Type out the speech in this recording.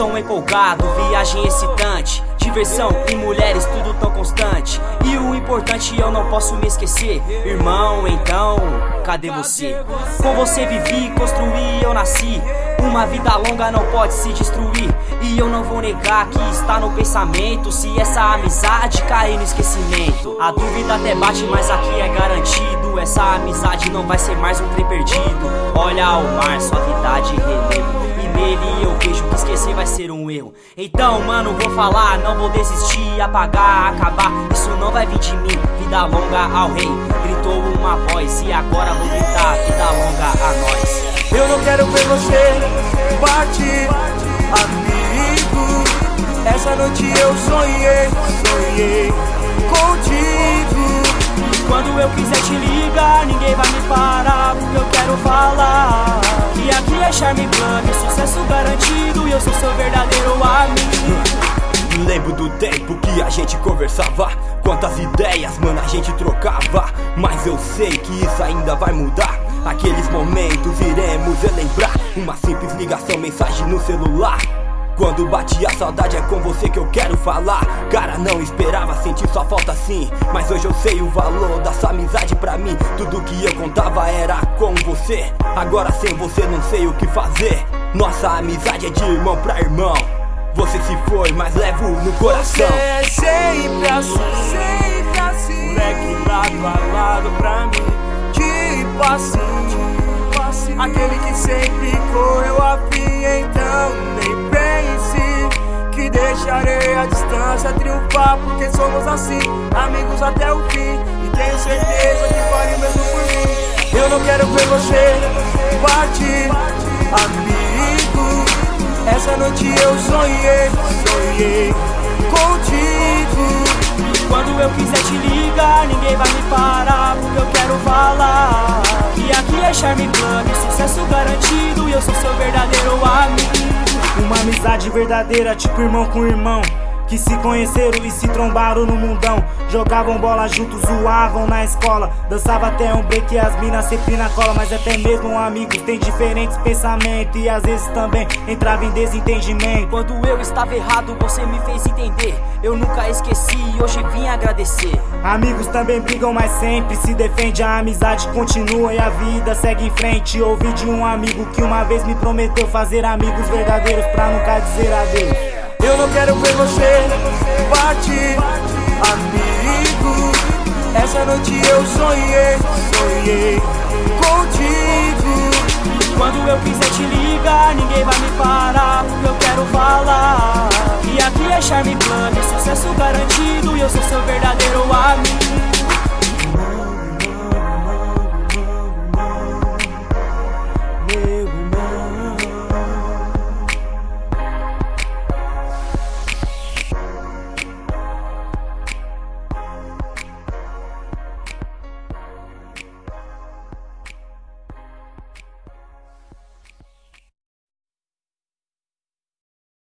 tão empolgado, viagem excitante, diversão e mulheres, tudo tão constante. E o importante eu não posso me esquecer, irmão, então, cadê você? Com você vivi, construí, eu nasci. Uma vida longa não pode se destruir, e eu não vou negar que está no pensamento se essa amizade cair no esquecimento. A dúvida até bate, mas aqui é garantido, essa amizade não vai ser mais um trem perdido. Olha o mar, suavidade e relevo, e nele eu vejo que esquecer vai ser um erro. Então mano, vou falar, não vou desistir, apagar, acabar, isso não vai vir de mim. Vida longa ao rei, gritou uma voz, e agora vou gritar, vida longa a nós. Eu não quero ver você partir, amigo. Essa noite eu sonhei contigo. Quando eu quiser te ligar, ninguém vai me parar, porque eu quero falar que aqui é Charme Plano, sucesso garantido, e eu sou seu verdadeiro amigo. Lembro do tempo que a gente conversava, quantas ideias, mano, a gente trocava. Mas eu sei que isso ainda vai mudar. Aqueles momentos iremos relembrar. Uma simples ligação, mensagem no celular. Quando bate a saudade é com você que eu quero falar. Cara, não esperava sentir sua falta assim, mas hoje eu sei o valor dessa amizade pra mim. Tudo que eu contava era com você, agora sem você não sei o que fazer. Nossa amizade é de irmão pra irmão. Você se foi, mas levo no coração. Você é sempre assim, moleque lado a lado pra mim, tipo assim, aquele que sempre correu a fim. Então nem pense que deixarei a distância triunfar, porque somos assim, amigos até o fim, e tenho certeza que vale mesmo por mim. Eu não quero ver você partir, amigo. Essa noite eu sonhei contigo. Quando eu quiser te ligar, ninguém vai me parar, porque eu quero falar que aqui é Charme Plano, sucesso garantido, e eu sou seu verdadeiro amigo. Uma amizade verdadeira, tipo irmão com irmão, que se conheceram e se trombaram no mundão. Jogavam bola juntos, zoavam na escola, dançava até um break e as minas sempre na cola. Mas até mesmo amigos têm diferentes pensamentos, e às vezes também entrava em desentendimento. Quando eu estava errado, você me fez entender, eu nunca esqueci e hoje vim agradecer. Amigos também brigam, mas sempre se defende, a amizade continua e a vida segue em frente. Ouvi de um amigo que uma vez me prometeu fazer amigos verdadeiros pra nunca dizer adeus. Eu não quero ver você partir, amigo. Essa noite eu sonhei contigo. Quando eu quiser te ligar, ninguém vai me parar, porque eu quero falar que aqui é Charme Plano, sucesso garantido, e eu sou seu verdadeiro amigo.